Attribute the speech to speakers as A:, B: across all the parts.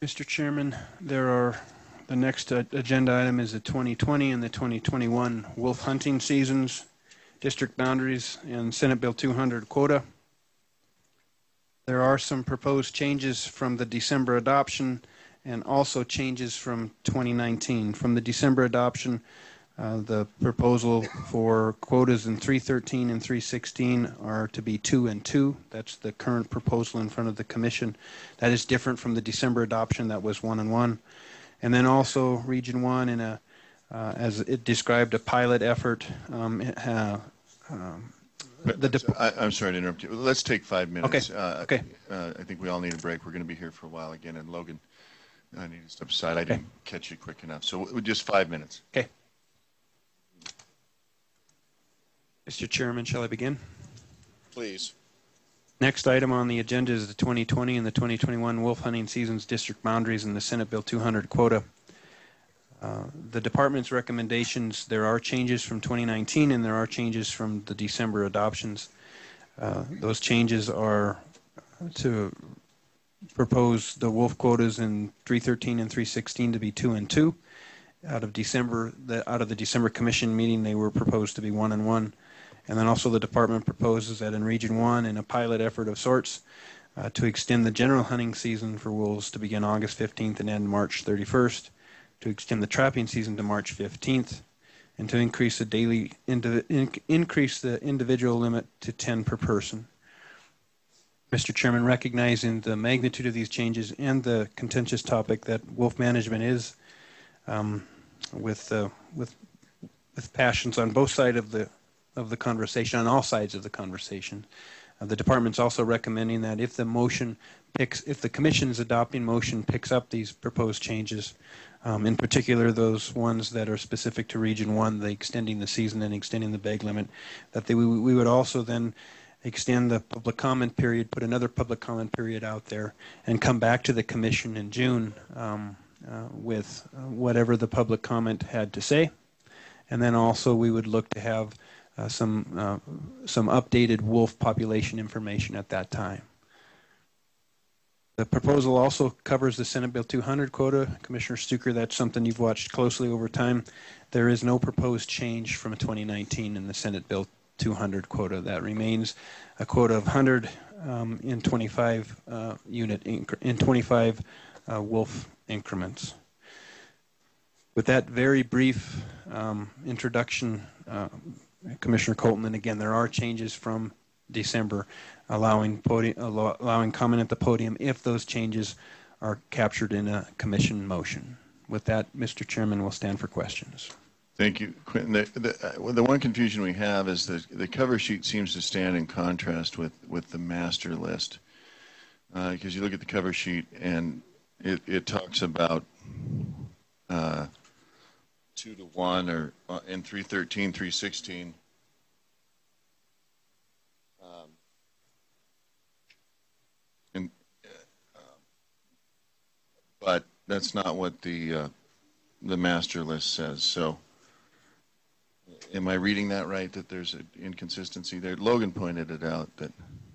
A: Mr. Chairman, the next agenda item is the 2020 and the 2021 wolf hunting seasons, district boundaries, and Senate Bill 200 quota. There are some proposed changes from the December adoption and also changes from 2019. From the December adoption, the proposal for quotas in 313 and 316 are to be 2 and 2. That's the current proposal in front of the commission. That is different from the December adoption that was 1 and 1. And then also Region 1 in a, as it described, a pilot effort.
B: I'm sorry to interrupt you. Let's take 5 minutes.
A: Okay.
B: I think we all need a break. We're going to be here for a while again. And Logan, I need to step aside. I didn't catch you quick enough. So just 5 minutes.
A: Okay. Mr. Chairman, shall I begin?
B: Please.
A: Next item on the agenda is the 2020 and the 2021 wolf hunting seasons district boundaries and the Senate Bill 200 quota. The department's recommendations, there are changes from 2019 and there are changes from the December adoptions. Those changes are to propose the wolf quotas in 313 and 316 to be 2 and 2. Out of the December commission meeting, they were proposed to be 1 and 1. And then also the department proposes that in Region 1, in a pilot effort of sorts, to extend the general hunting season for wolves to begin August 15th and end March 31st, to extend the trapping season to March 15th, and to increase the individual limit to 10 per person. Mr. Chairman, recognizing the magnitude of these changes and the contentious topic that wolf management is, with passions on both sides of the conversation, on all sides of the conversation. The department's also recommending that if the commission's adopting motion picks up these proposed changes, in particular those ones that are specific to Region 1, the extending the season and extending the bag limit, that we would also then extend the public comment period, put another public comment period out there, and come back to the commission in June with whatever the public comment had to say. And then also we would look to have some updated wolf population information at that time. The proposal also covers the Senate Bill 200 quota. Commissioner Stuker, that's something you've watched closely over time. There is no proposed change from 2019 in the Senate Bill 200 quota. That remains a quota of 100 in 25 wolf increments. With that very brief introduction, Commissioner Colton, and again, there are changes from December allowing comment at the podium if those changes are captured in a commission motion. With that, Mr. Chairman, we'll stand for questions.
B: Thank you, Quentin. The one confusion we have is the cover sheet seems to stand in contrast with the master list. Because you look at the cover sheet and it talks about 2 to 1 or in 313, 316. But that's not what the master list says. So am I reading that right, that there's an inconsistency there? Logan pointed it out. That.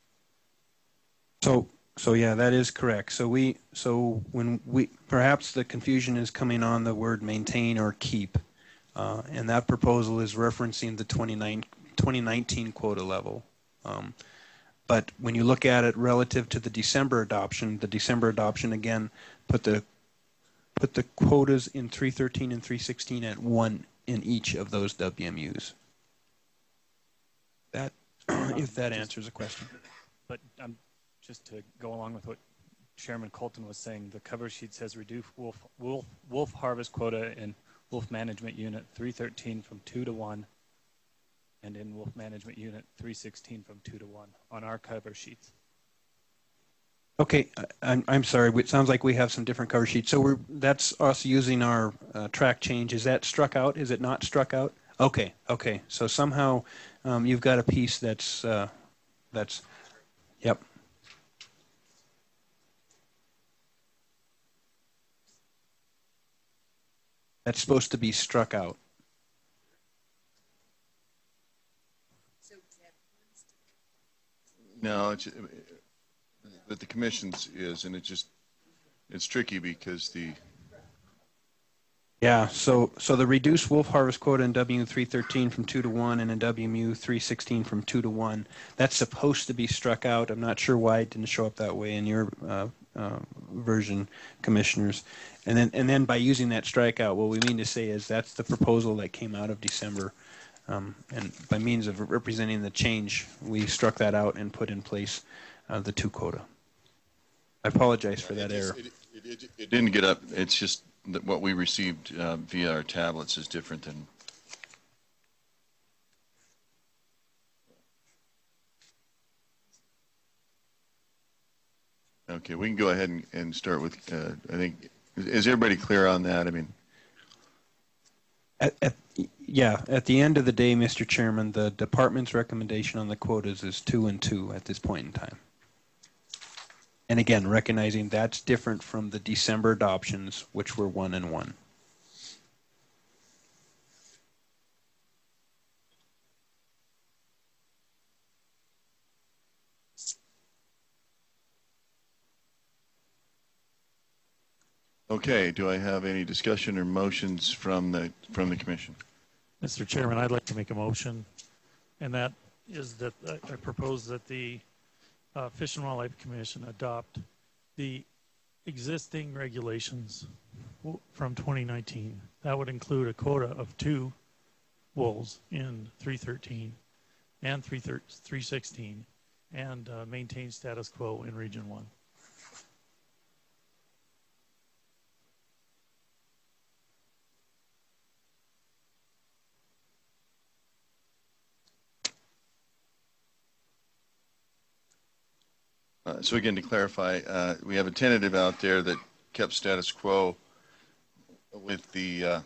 A: So yeah, that is correct. So perhaps the confusion is coming on the word maintain or keep, and that proposal is referencing the 2019 quota level. But when you look at it relative to the December adoption again put the quotas in 313 and 316 at 1 in each of those WMUs. That, if that answers the question.
C: But just to go along with what Chairman Colton was saying, the cover sheet says reduce wolf harvest quota in Wolf Management Unit 313 from 2 to 1, and in Wolf Management Unit 316 from 2 to 1 on our cover sheets.
A: Okay, I'm sorry. It sounds like we have some different cover sheets. So that's us using our track change. Is that struck out? Is it not struck out? Okay. So somehow you've got a piece that's yep. That's supposed to be struck out.
B: No, but the commission's is, and it just it's tricky because the
A: Yeah, so the reduced wolf harvest quota in WMU 313 from 2 to 1 and in WMU 316 from 2 to 1, that's supposed to be struck out. I'm not sure why it didn't show up that way in your version, commissioners. And then by using that strikeout, what we mean to say is that's the proposal that came out of December. And by means of representing the change, we struck that out and put in place the 2 quota. I apologize for that error.
B: It didn't get up. It's just that what we received via our tablets is different than. Okay, we can go ahead and start with, I think, is everybody clear on that? I mean.
A: Yeah, at the end of the day, Mr. Chairman, the department's recommendation on the quotas is 2 and 2 at this point in time. And again, recognizing that's different from the December adoptions, which were 1 and 1.
B: Okay, do I have any discussion or motions from the commission?
D: Mr. Chairman, I'd like to make a motion, and that is that I propose that the Fish and Wildlife Commission adopt the existing regulations from 2019. That would include a quota of 2 wolves in 313 and 316, and maintain status quo in Region 1.
B: So again, to clarify, we have a tentative out there that kept status quo with the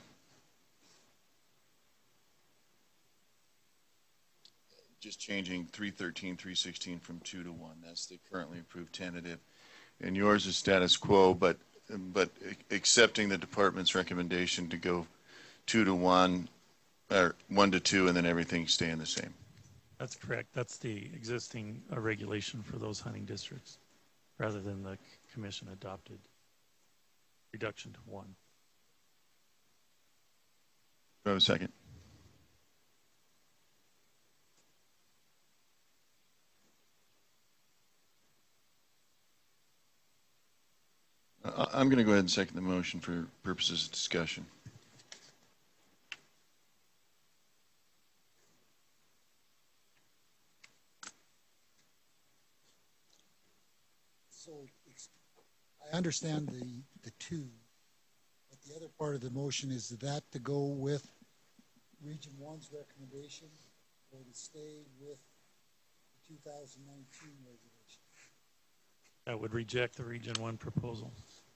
B: just changing 313, 316 from 2 to 1. That's the currently approved tentative. And yours is status quo, but accepting the department's recommendation to go 2 to 1 or 1 to 2, and then everything staying the same.
D: That's correct. That's the existing regulation for those hunting districts, rather than the commission adopted reduction to 1.
B: Do I have a second? I'm going to go ahead and second the motion for purposes of discussion.
E: So I understand the 2, but the other part of the motion is that to go with Region 1's recommendation or to stay with the 2019 regulation?
D: That would reject the Region 1 proposal.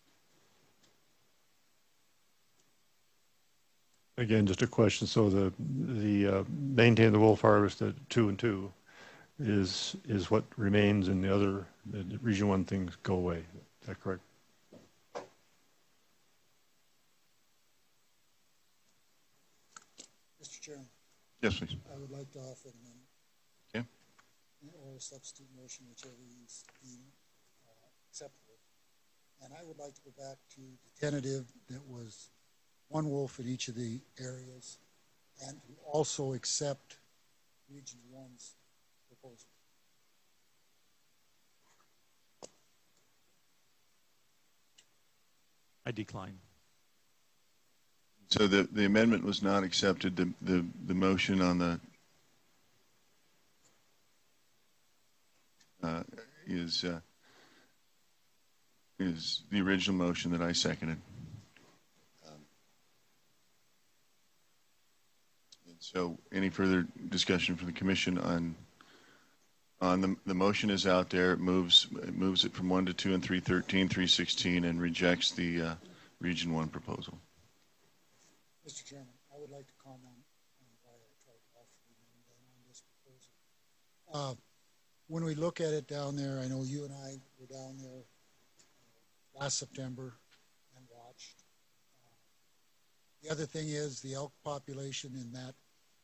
F: Again, just a question. So the maintain the wolf harvest at 2 and 2 is what remains, and the other the Region 1 things go away. Is that correct?
E: Mr. Chairman.
B: Yes, please.
E: I would like to offer an amendment.
B: Okay.
E: Or a substitute motion, whichever you deem acceptable. And I would like to go back to the tentative that was 1 wolf in each of the areas, and to also accept Region 1's proposal.
D: I decline.
B: So the amendment was not accepted. The motion on the is the original motion that I seconded. And so any further discussion from the commission on the motion is out there. It moves it from 1 to 2 and 313, 316, and rejects the Region 1 proposal.
E: Mr. Chairman, I would like to comment on why I tried to offer an amendment on this proposal. When we look at it down there, I know you and I were down there last September and watched. The other thing is the elk population in that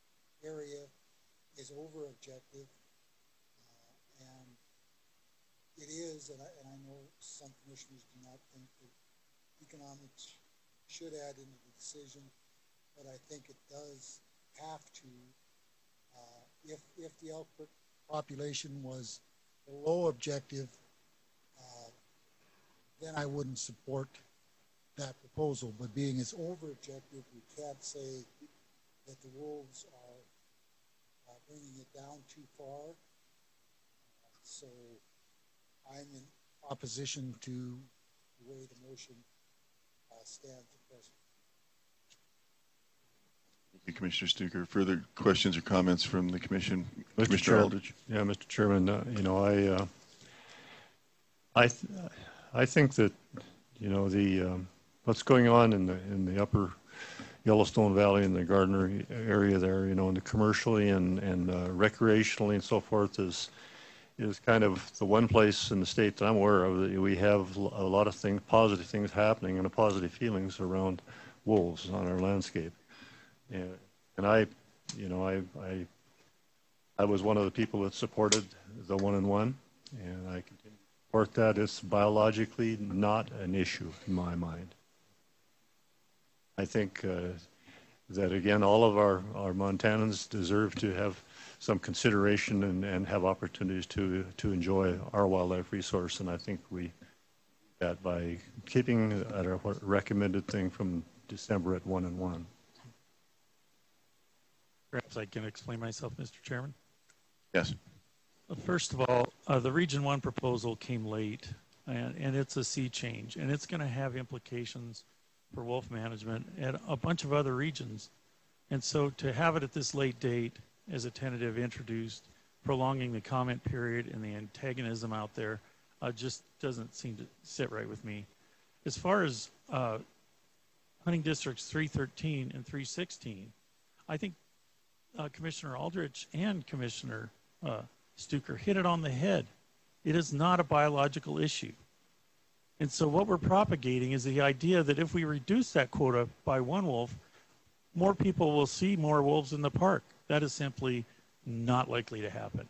E: area is over objective, and it is, and I know some commissioners do not think that economics should add into the decision, but I think it does have to. If the elk population was below objective, then I wouldn't support that proposal. But being it's over objective, we can't say that the wolves are bringing it down too far. So I'm in opposition to the way the motion stands at present.
B: Thank you, Commissioner Stuker. Further questions or comments from the Commission?
F: Mr.
B: Commissioner
F: Chair,
B: Aldridge.
F: yeah, Mr. Chairman, you know, I think that, you know, the what's going on in the upper Yellowstone Valley and the Gardner area there, you know, and the commercially and recreationally and so forth is kind of the one place in the state that I'm aware of that we have a lot of things, positive things happening and positive feelings around wolves on our landscape. And I, you know, I was one of the people that supported the 1-in-1, and I continue to support that. It's biologically not an issue in my mind. I think that, again, all of our Montanans deserve to have some consideration and have opportunities to enjoy our wildlife resource, and I think we do that by keeping at our recommended thing from December at 1-in-1.
D: Perhaps I can explain myself, Mr. Chairman.
B: Yes.
D: First of all, the Region 1 proposal came late, and it's a sea change, and it's going to have implications for wolf management and a bunch of other regions. And so to have it at this late date as a tentative introduced, prolonging the comment period and the antagonism out there just doesn't seem to sit right with me. As far as hunting districts 313 and 316, I think Commissioner Aldrich and Commissioner Stuker hit it on the head. It is not a biological issue. And so what we're propagating is the idea that if we reduce that quota by one wolf, more people will see more wolves in the park. That is simply not likely to happen.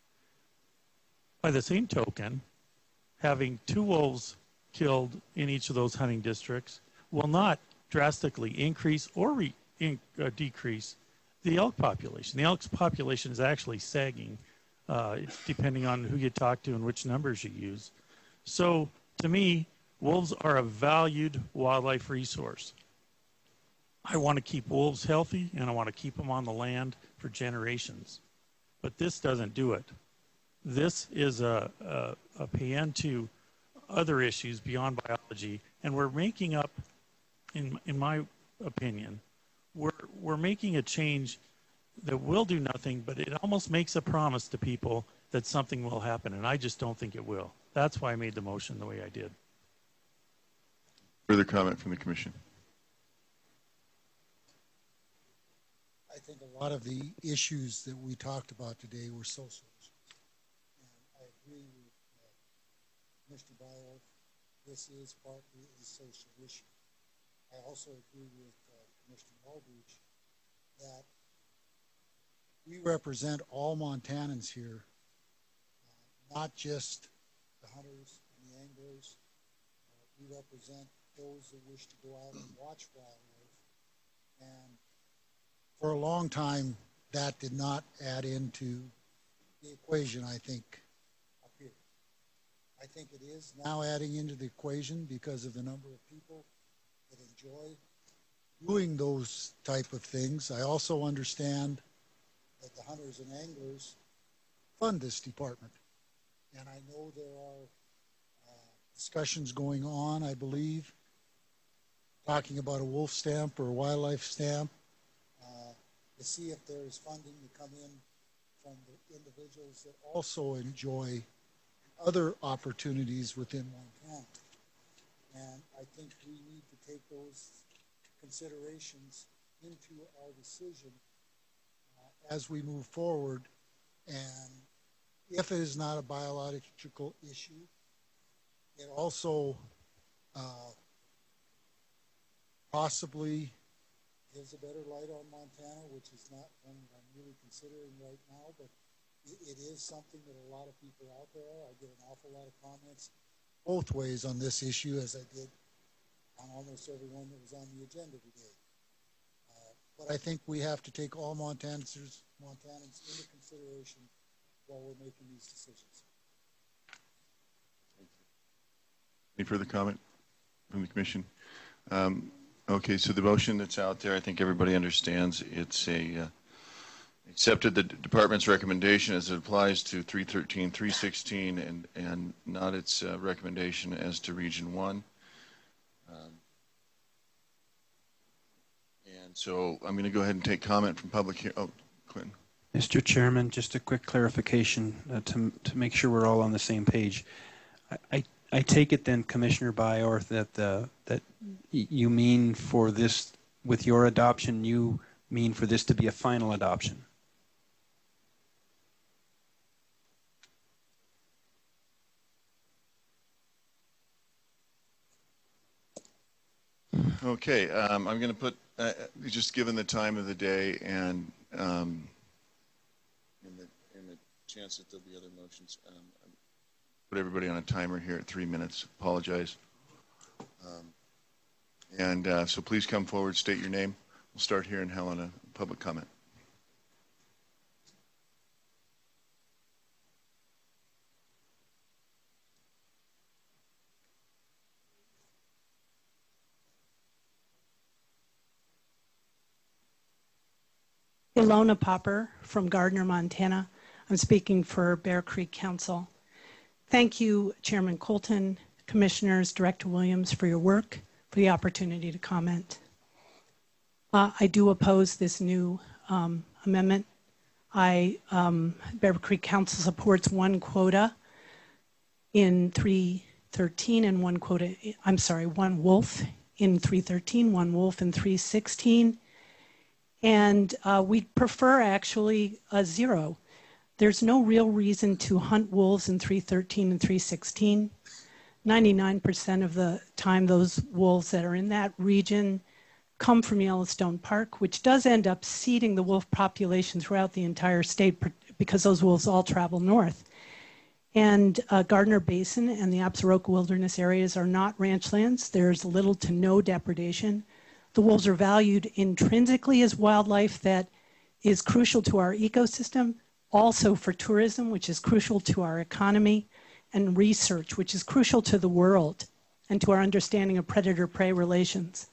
D: By the same token, having 2 wolves killed in each of those hunting districts will not drastically increase or decrease the elk population. The elk population is actually sagging, depending on who you talk to and which numbers you use. So to me, wolves are a valued wildlife resource. I want to keep wolves healthy, and I want to keep them on the land for generations. But this doesn't do it. This is a paean to other issues beyond biology, and we're making up, in my opinion, we're making a change that will do nothing, but it almost makes a promise to people that something will happen, and I just don't think it will. That's why I made the motion the way I did.
B: Further comment from the Commission?
E: I think a lot of the issues that we talked about today were social issues. And I agree with Mr. Bauer. This is partly a social issue. I also agree with Commissioner Aldrich that we represent all Montanans here, not just the hunters and the anglers. We represent those that wish to go out and watch wildlife. And for a long time, that did not add into the equation, I think, up here. I think it is now adding into the equation because of the number of people that enjoy doing those type of things. I also understand that the hunters and anglers fund this department. And I know there are discussions going on, I believe, talking about a wolf stamp or a wildlife stamp, to see if there is funding to come in from the individuals that also enjoy other opportunities within Montana. And I think we need to take those considerations into our decision as we move forward. And if it is not a biological issue, it also possibly gives a better light on Montana, which is not one that I'm really considering right now, but it is something that a lot of people out there are. I get an awful lot of comments both ways on this issue, as I did on almost everyone that was on the agenda today. But I think we have to take all Montanans into consideration while we're making these decisions.
B: Any further comment from the commission? Okay, so the motion that's out there, I think everybody understands. It's accepted the department's recommendation as it applies to 313, 316, and not its recommendation as to Region 1. And so I'm going to go ahead and take comment from public here. Oh, Clinton.
A: Mr. Chairman, just a quick clarification to make sure we're all on the same page. I take it then, Commissioner Byorth, that you mean for this, with your adoption, you mean for this to be a final adoption?
B: Okay, I'm going to put, just given the time of the day and in the chance that there'll be other motions, put everybody on a timer here at 3 minutes. Apologize. So please come forward, state your name. We'll start here in Helena, public comment.
G: Ilona Popper from Gardner, Montana. I'm speaking for Bear Creek Council. Thank you, Chairman Colton, Commissioners, Director Williams, for your work, for the opportunity to comment. I do oppose this new amendment. Bear Creek Council supports one quota in 313 and one wolf in 313, one wolf in 316. And we'd prefer actually a 0. There's no real reason to hunt wolves in 313 and 316. 99% of the time those wolves that are in that region come from Yellowstone Park, which does end up seeding the wolf population throughout the entire state because those wolves all travel north. And Gardner Basin and the Absaroka Wilderness areas are not ranch lands. There's little to no depredation. The wolves are valued intrinsically as wildlife that is crucial to our ecosystem, also for tourism, which is crucial to our economy, and research, which is crucial to the world and to our understanding of predator-prey relations.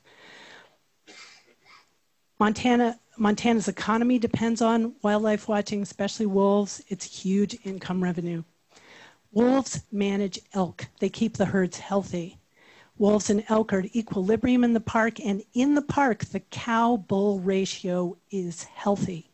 G: Montana's economy depends on wildlife watching, especially wolves. It's huge income revenue. Wolves manage elk. They keep the herds healthy. Wolves and elk are at equilibrium in the park, and in the park, the cow-bull ratio is healthy.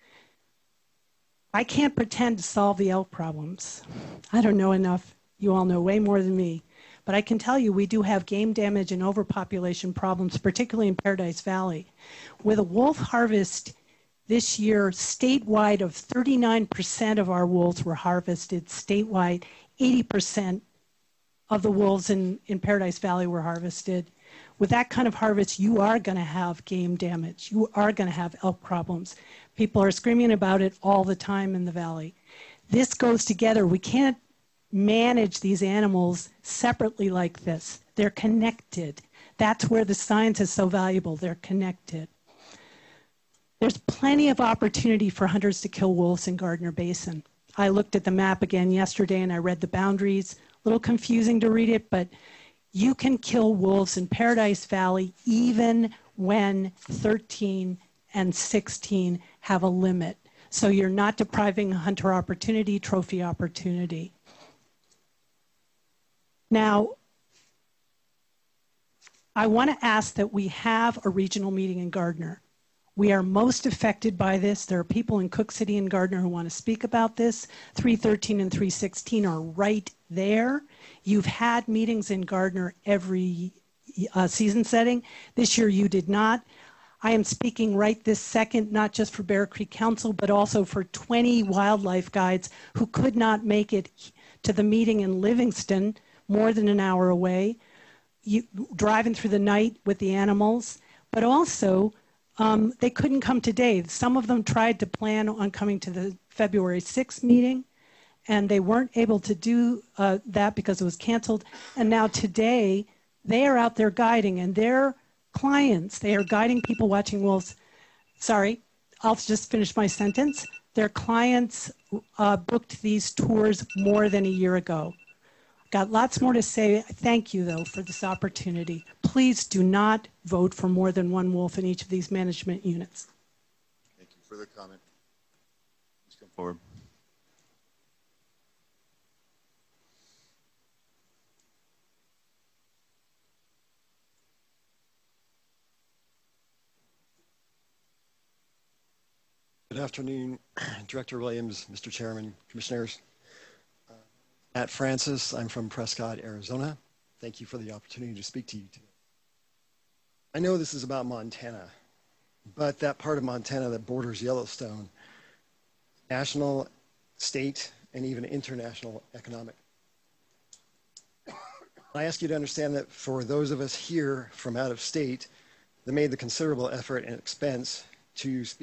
G: I can't pretend to solve the elk problems. I don't know enough. You all know way more than me. But I can tell you we do have game damage and overpopulation problems, particularly in Paradise Valley. With a wolf harvest this year, statewide, of 39% of our wolves were harvested statewide, 80% of the wolves in Paradise Valley were harvested. With that kind of harvest, you are going to have game damage. You are going to have elk problems. People are screaming about it all the time in the valley. This goes together. We can't manage these animals separately like this. They're connected. That's where the science is so valuable. They're connected. There's plenty of opportunity for hunters to kill wolves in Gardner Basin. I looked at the map again yesterday and I read the boundaries. A little confusing to read it, but you can kill wolves in Paradise Valley even when 13 and 16 have a limit. So you're not depriving hunter opportunity, trophy opportunity. Now, I want to ask that we have a regional meeting in Gardner. We are most affected by this. There are people in Cook City and Gardner who want to speak about this. 313 and 316 are right there. You've had meetings in Gardner every season setting. This year you did not. I am speaking right this second, not just for Bear Creek Council, but also for 20 wildlife guides who could not make it to the meeting in Livingston, more than an hour away, driving through the night with the animals, but also they couldn't come today. Some of them tried to plan on coming to the February 6th meeting, and they weren't able to do that because it was canceled. And now today, they are out there guiding, and their clients, they are guiding people watching wolves. Sorry, I'll just finish my sentence. Their clients booked these tours more than a year ago. Got lots more to say. Thank you, though, for this opportunity. Please do not vote for more than one wolf in each of these management units.
B: Thank you. Further comment? Please come forward.
H: Good afternoon, Director Williams, Mr. Chairman, Commissioners. Matt Francis, I'm from Prescott, Arizona. Thank you for the opportunity to speak to you today. I know this is about Montana, but that part of Montana that borders Yellowstone, national, state, and even international economic. I ask you to understand that for those of us here from out of state that made the considerable effort and expense to speak